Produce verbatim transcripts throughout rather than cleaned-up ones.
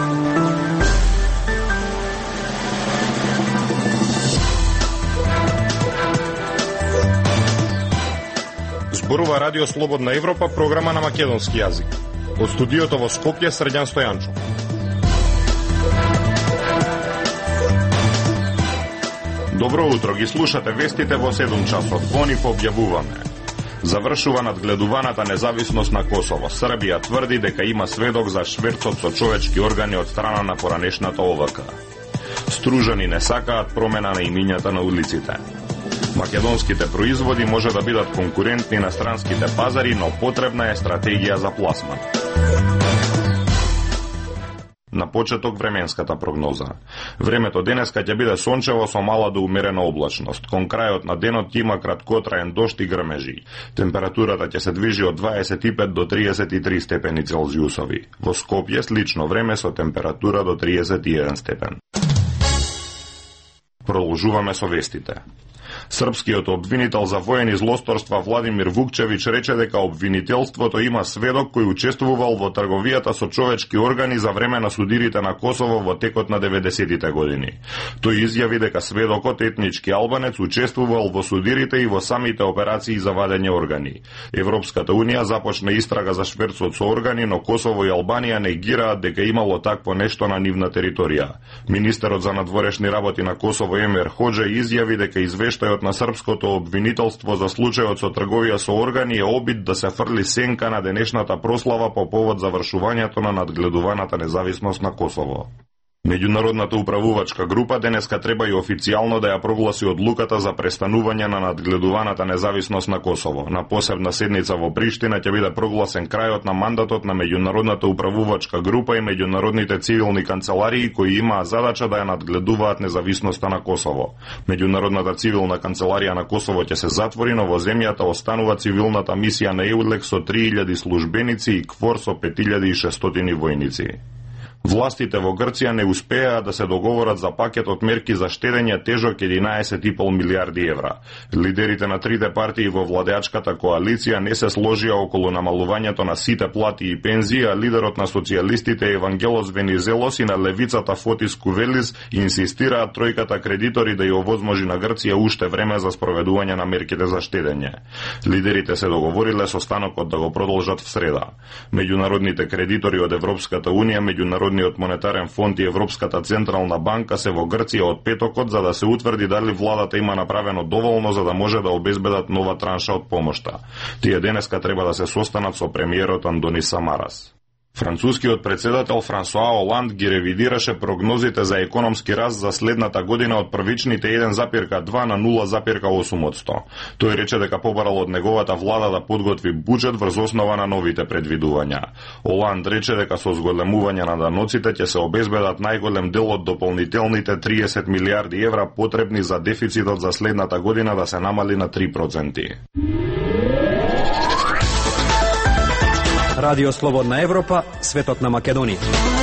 Зборува Радио Слободна Европа, програма на македонски јазик. Од студиото во Скопје, Срđan Стојанчов. Добро утро, ги слушате вестите во седум часот. Во нив објавуваме: завршува надгледуваната независност на Косово. Србија тврди дека има сведок за шверцот со човечки органи од страна на поранешната О В К. Стружани не сакаат промена на имињата на улиците. Македонските производи може да бидат конкурентни на странските пазари, но потребна е стратегија за пласман. На почеток временската прогноза. Времето денеска ќе биде сончево со мала до умерена облачност. Кон крајот на денот ќе има краткотраен дожд и грмежи. Температурата ќе се движи од дваесет и пет до триесет и три степени Целзиусови. Во Скопје слично време со температура до триесет и еден степен. Продолжуваме со вестите. Српскиот обвинител за воени злосторства Владимир Вукчевич рече дека обвинителството има сведок кој учествувал во трговијата со човечки органи за време на судирите на Косово во текот на деветдесетите години. Тој изјави дека сведокот, етнички албанец, учествувал во судирите и во самите операции за вадење органи. Европската унија започна истрага за шверцот со органи, но Косово и Албанија негираат дека имало такво нешто на нивна територија. Министерот за надворешни работи на Косово Емер Хоџе изјави дека извештајот на српското обвинителство за случајот со трговија со органи е обид да се фрли сенка на денешната прослава по повод завршувањето на надгледуваната независност на Косово. Меѓународната управувачка група денеска треба и официјално да ја прогласи одлуката за престанување на надгледуваната независност на Косово. На посебна седница во Приштина ќе биде прогласен крајот на мандатот на меѓународната управувачка група и меѓународните цивилни канцеларии кои имаа задача да ја надгледуваат независноста на Косово. Меѓународната цивилна канцеларија на Косово ќе се затвори, но во земјата останува цивилната мисија на Еулек со три илјади службеници и КФОР со пет илјади и шестстотини војници. Властите во Грција не успеа да се договорат за пакет од мерки за штедење тежок единаесет и пол милијарди евра. Лидерите на трите партии во владеачката коалиција не се сложија околу намалувањето на сите плати и пензии, а лидерот на социјалистите Евангелос Венизелос и на левицата Фотис Кувелис инсистираат тројката кредитори да ја овозможи на Грција уште време за спроведување на мерките за штедење. Лидерите се договориле состанокот да го продолжат в среда. Меѓународните кредитори од Европската унија, Меѓународниот монетарен фонд и Европската централна банка се во Грција од петокот за да се утврди дали владата има направено доволно за да може да обезбедат нова транша од помошта. Тие денеска треба да се состанат со премиерот Андони Самарас. Францускиот председател Франсуа Оланд ги ревидираше прогнозите за економски раст за следната година од првичните еден запирка два на нула запирка осум одсто. Тој рече дека побарал од неговата влада да подготви буџет врз основа на новите предвидувања. Оланд рече дека со зголемување на даноците ќе се обезбедат најголем дел од дополнителните триесет милијарди евра потребни за дефицитот за следната година да се намали на три проценти. Радио Слободна Европа, светот на Македонија.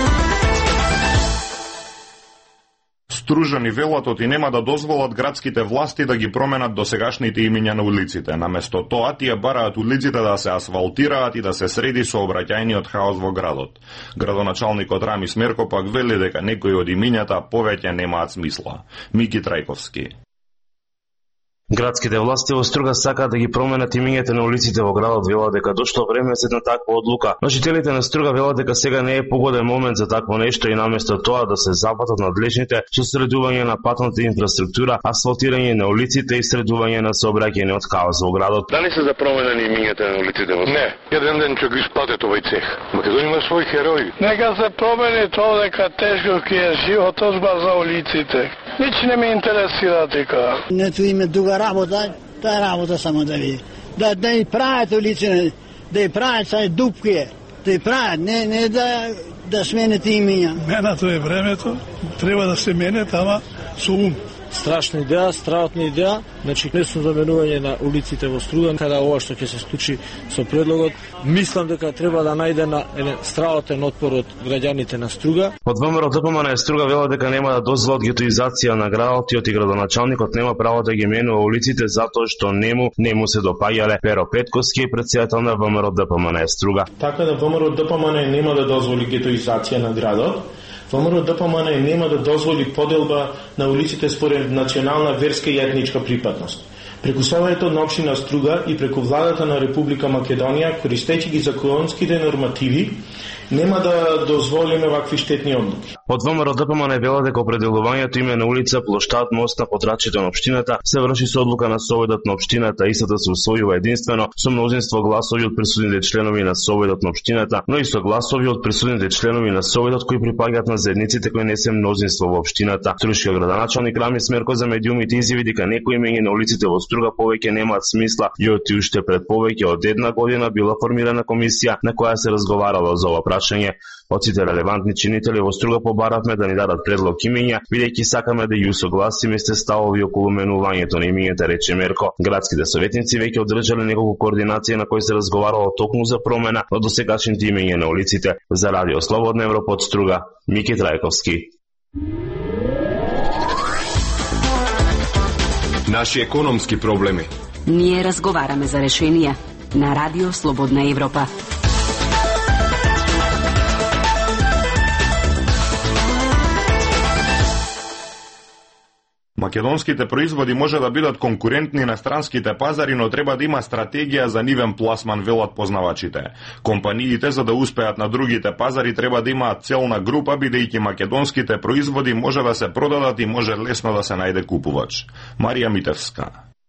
Стружани велат и нема да дозволат градските власти да ги променат досегашните имиња на улиците. Наместо тоа, тие бараат улиците да се асфалтираат и да се среди сообраќајниот хаос во градот. Градоначалникот Рамис Мерко пак вели дека некои од имињата повеќе немаат смисла. Мики Трајковски. Градските власти во Струга сакаат да ги променат имињата на улиците во градот, велат дека дошло време за една таква одлука. Но жителите на Струга велат дека сега не е погоден момент за такво нешто и наместо тоа да се запатат надлежните со средување на патната инфраструктура, асфалтирање на улиците и средување на сообраќајниот хаос во градот. Дали се за променени имињата на улиците во Струга? Не, еден ден ќе ги спатет овој цех. Македонија има своји херои. Нека се промени тоа дека тешко ќе е животот за улиците. Нич не ме интересира дека. Нето име друга работа, таа работа само да ви. Да да и прават улици, да и прават сај дупки, да и прават, не не да да смените имиња. Менато е времето, треба да се мене, ама со ум. Страшна идеја, страхотна идеја, значи лесно заменување на улиците во Струга, каде ова што ќе се случи со предлогот, мислам дека треба да најде на еден страхотен отпор од граѓаните на Струга. Од ВМРО Д П М Н Струга велат дека нема да дозволат гетоизација на градот и градоначалникот нема право да ги менува улиците затоа што нему нему се допаѓале. Перо Петковски, председател на ВМРО Д П М Н Струга. Така да ВМРО Д П М Н нема да дозволи гетоизација на градот, ВМРО-ДПМН нема да дозволи поделба на улиците според национална, верска и етничка припадност. Преку Советот на општина Струга и преку владата на Република Македонија, користејќи ги законските нормативи, нема да дозволиме вакви штетни одлуки. Од ВМРО-ДПМН вела дека определувањето име на улица, плоштад, мост на подрачјето на општината се врши со одлука на Советот на општината, истата се усвојува единствено со мнозинство гласови од присутните членови на Советот на општината, но и со гласови од присутните членови на Советот кои припаѓаат на заедниците кои не се мнозинство во општината. Струшиот градоначалник Рами Смерко за медиумите изјави дека некои имења на улиците во Струга повеќе немаат смисла и оти уште пред повеќе од една година била формирана комисија на која се разговарало за ова прашање. Од сите релевантни чинители во Струга побаравме да ни дадат предлог имења, бидејќи сакаме да ја усогласиме сте ставови околу менувањето на имењата, рече Мерко. Градските советници веќе одржале неколку координации на кои се разговарало токму за промена од досегашните имења на улиците. За Радио Слободна Европа од Струга, Мики Трајковски. Наши економски проблеми. Ние разговараме за решенија на Радио Слободна Европа. Македонските производи може да бидат конкурентни на странските пазари, но треба да има стратегија за нивен пласман, велат познавачите. Компаниите за да успеат на другите пазари треба да имаат целна група, бидејќи македонските производи може да се продадат и може лесно да се најде купувач. Марија Митевска.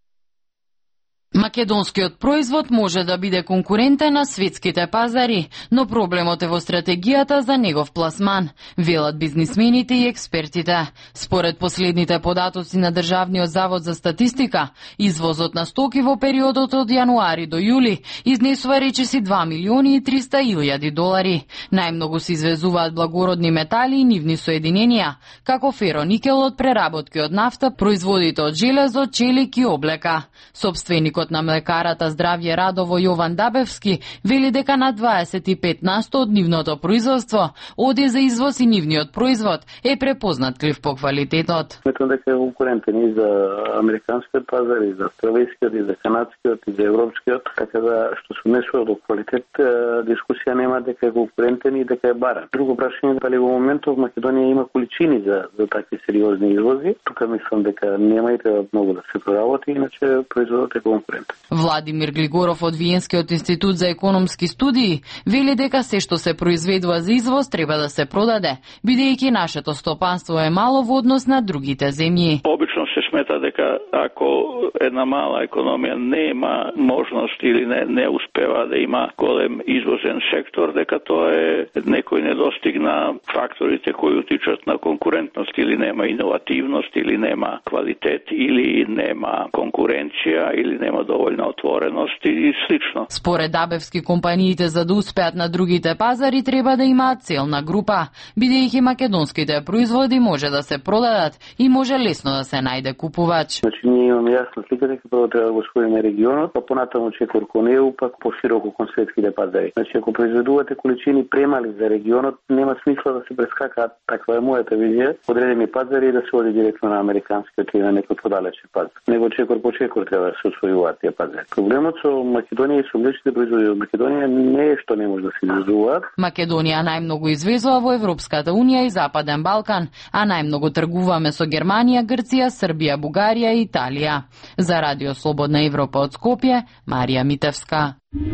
Македонскиот производ може да биде конкурентен на светските пазари, но проблемот е во стратегијата за негов пласман, велат бизнисмените и експертите. Според последните податоци на Државниот завод за статистика, извозот на стоки во периодот од јануари до јули изнесува речиси два милиони и триста илјади долари. Најмногу се извезуваат благородни метали и нивни соединенија, како фероникел од преработки од нафта, производите од железо, челик и облека. Собственикот на млекарата Здравје Радово Јован Дабевски вели дека на дваесет и пет насто од нивното производство оди за извоз и нивниот производ е препознатлив по квалитетот. Сметам дека е конкурентен и за американскиот пазар, и за австралијскиот, и за канадскиот, и за европскиот, така да што се однесува до квалитет, дискусија нема дека е конкурентен и дека е баран. Друго прашање е дали во моментов Македонија има количини за за такви сериозни извози. Тука мислам дека нема и треба многу да се проработи, иначе производот е конкурентен. Владимир Глигоров од Виенскиот институт за економски студии вели дека се што се произведува за извоз треба да се продаде, бидејќи нашето стопанство е мало во однос на другите земји. Обично се смета дека ако една мала економија нема можност или не не успева да има голем извозен сектор, дека тоа е некој недостиг на факторите кои утичат на конкурентност, или нема иновативност, или нема квалитет, или нема конкуренција, или нема доволна отвореност и слично. Според Дабевски, компаниите за да успеат на другите пазари треба да имаат целна група, бидејќи македонските производи може да се продадат и може лесно да се најде купувач. Значи ние имаме јасна слика дека прво треба да го освоиме регионот, па понатаму чекор кон Е У, пак пошироко кон светските пазари. Значи ако произведувате количини премали за регионот, нема смисла да се прескакаат, таква е мојата визија, одредени пазари и да се оди директно на американскиот или на некој подалечен пазар. Него чекор по чекор треба да се освојуваат тие пазари. Проблемот со Македонија и со млечните производи од Македонија не е што не може да се извезуваат. Македонија најмногу извезува во Европската унија и Западен Балкан, а најмногу тргуваме со Германија, Грција, Србија, Бугарија и Италија. За Радио Слободна Европа од Скопје, Марија Митевска.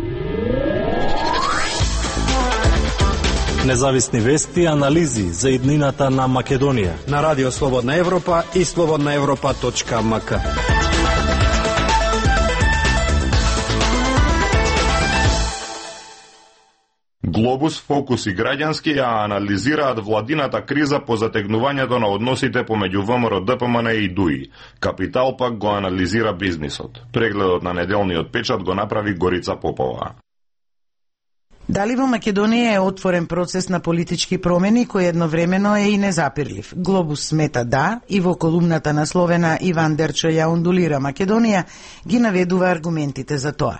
Независни вести и анализи за иднината на Македонија на Радио Слободна Европа и слободна европа точка ем ка. Глобус, Фокус и граѓански ја анализираат владината криза по затегнувањето на односите помеѓу ВМРО-ДПМН и ДУИ. Капитал пак го анализира бизнисот. Прегледот на неделниот печат го направи Горица Попова. Дали во Македонија е отворен процес на политички промени кој едновремено е и незапирлив? Глобус смета да и во колумната насловена Иван Дерчо ја ондулира Македонија ги наведува аргументите за тоа.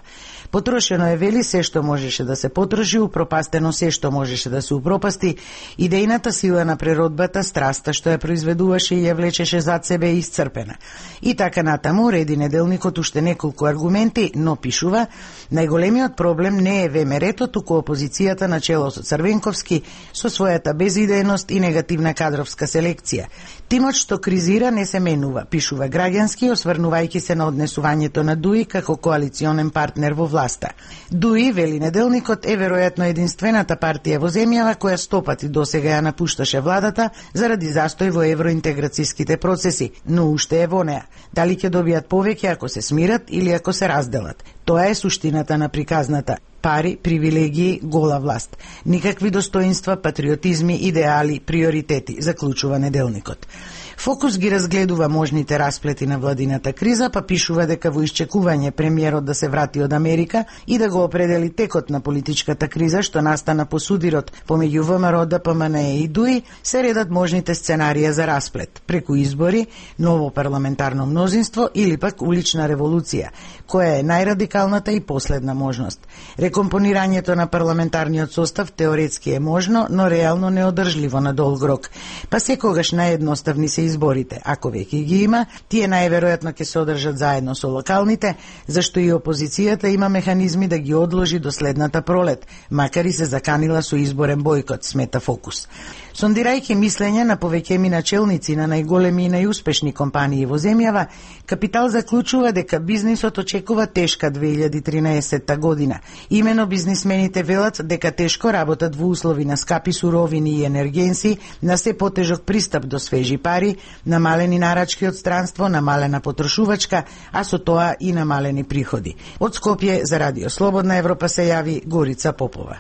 Потрошено е, вели, се што можеше да се потроши, упропастено се што можеше да се упропасти, идејната сила на природбата, страста што ја произведуваше и ја влечеше зад себе е исцрпена. И така натаму, реди неделникот уште неколку аргументи, но пишува, најголемиот проблем не е ВМРО-то, туку опозицијата на чело со Црвенковски со својата безидејност и негативна кадровска селекција. Тимот што кризира не се менува, пишува Граѓански, осврнувајќи се на однесувањето на ДУИ како коалиционен партнер во власта. ДУИ, вели неделникот, е веројатно единствената партија во земјава која стопати досега ја напушташе владата заради застој во евроинтеграцијските процеси, но уште е во неа. Дали ќе добијат повеќе ако се смират или ако се разделат? Тоа е суштината на приказната. Пари, привилегии, гола власт. Никакви достоинства, патриотизми, идеали, приоритети, заклучува неделникот. Фокус ги разгледува можните расплети на владината криза, па пишува дека во исчекување премиерот да се врати од Америка и да го определи текот на политичката криза што настана по судирот помеѓу ВМРО, ДПМН и ДУИ, се редат можните сценарија за расплет, преку избори, ново парламентарно мнозинство или пак улична револуција, која е најрадикалната и последна можност. Рекомпонирањето на парламентарниот состав теоретски е можно, но реално неодржливо на долг рок, па секогаш наједноставни се изборите. Ако веќе ги има, тие најверојатно ќе се одржат заедно со локалните, зашто и опозицијата има механизми да ги одложи до следната пролет, макар и се заканила со изборен бојкот, смета Фокус. Сондирајќи мислење на повеќеми начелници на најголеми и најуспешни компании во земјава, Капитал заклучува дека бизнисот очекува тешка две илјади и тринаесетта година. Имено бизнисмените велат дека тешко работат во услови на скапи суровини и енергенси, на се потежок пристап до свежи пари, намалени нарачки од странство, намалена потрошувачка, а со тоа и намалени приходи. Од Скопје за Радио Слободна Европа се јави Горица Попова.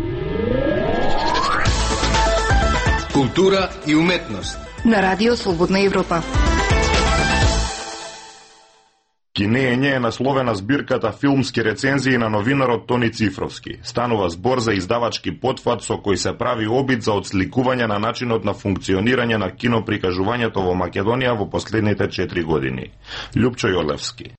Култура и уметност на Радио Слободна Европа. Кинење е насловена збирката филмски рецензии на новинарот Тони Цифровски. Станува збор за издавачки потфат со кој се прави обид за отсликување на начинот на функционирање на киноприкажувањето во Македонија во последните четири години. Љупчо Јолевски.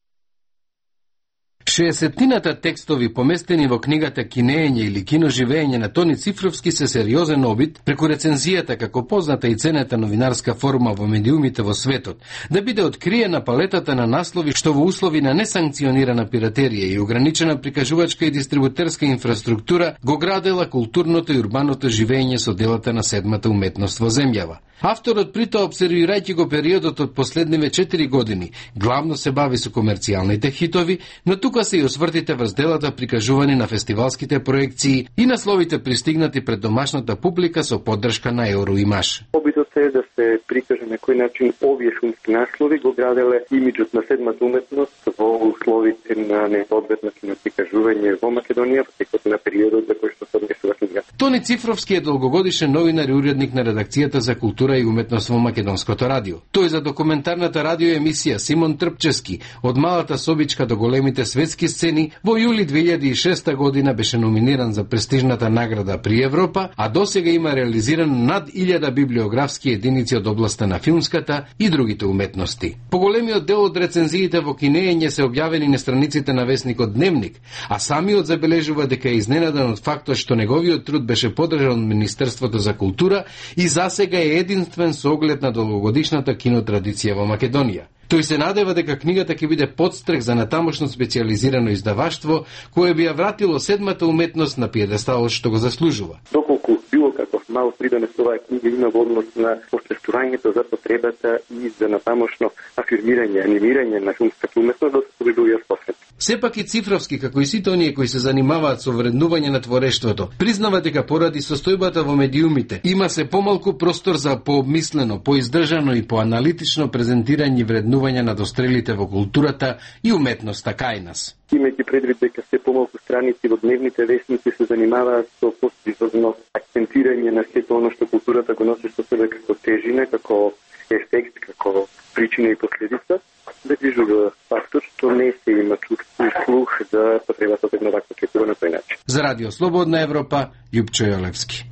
шеесеттината текстови поместени во книгата Кинење или киноживење на Тони Цифровски се сериозен обид преку рецензијата како позната и ценета новинарска форма во медиумите во светот, да биде откриена палетата на наслови што во услови на несанкционирана пиратерија и ограничена прикажувачка и дистрибутерска инфраструктура го градела културното и урбаното живење со делата на седмата уметност во земјава. Авторот притоа, обсервирајќи го периодот од последниве четири години, главно се бави со комерцијалните хитови, но тука се и освртите врз делата прикажувани на фестивалските проекции и насловите пристигнати пред домашната публика со поддршка на Евроимаш. Обидот е да се прикаже на кој начин овие филмски наслови го граделе имиджот на седмата уметност во условите на неодветно киноприкажување во Македонија во текот на периодот за кој што се однесува книгата. Тони Цифровски е долгогодишен новинар и уредник на редакцијата за култура и уметност во Македонското радио. Тој за документарната радио емисија Симон Трпчевски од малата собичка до големите светски сцени во јули две илјади и шеста година беше номиниран за престижната награда при Европа, а досега има реализиран над илјада библиографски единици од областа на филмската и другите уметности. Поголемиот дел од рецензиите во Кинење се објавени на страниците на весникот Дневник, а самиот забележува дека е изненадан од фактот што неговиот труд беше поддржан од Министерството за култура и засега е единствен со оглед на долгогодишната кинотрадиција во Македонија. Тој се надева дека книгата ќе биде подстрек за натамошно специјализирано издаваштво кое би ја вратило седмата уметност на пиедесталот што го заслужува. Доколку било каков мал придонес оваа книга има во однос на освестувањето за потребата и за натамошно афирмирање, анимирање на филмската уметност, да се победува способ. Сепак и Цифровски, како и сите оние кои се занимаваат со вреднување на творештвото, признава дека поради состојбата во медиумите има се помалку простор за пообмислено, поиздржано и поаналитично презентирање вреднување на дострелите во културата и уметноста кај нас. Имајќи предвид дека се помалку страници во дневните вестници се занимаваат со постизозно акцентирање на сето оно што културата го носи со себе како тежина, како ефект, како причина и последица, да движува фактор што не се има чувство и слух за потребата од една ваква клетува на тој начин. За Радио Слободна Европа, Љупчо Јолевски.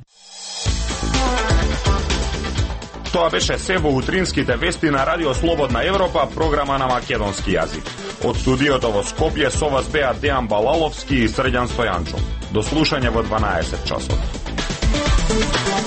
Тоа беше се во утринските вести на Радио Слободна Европа, програма на македонски јазик. Од студиото во Скопје со вас беа Дејан Балаловски и Срđan Стојанчов. До слушање во дванаесет часот.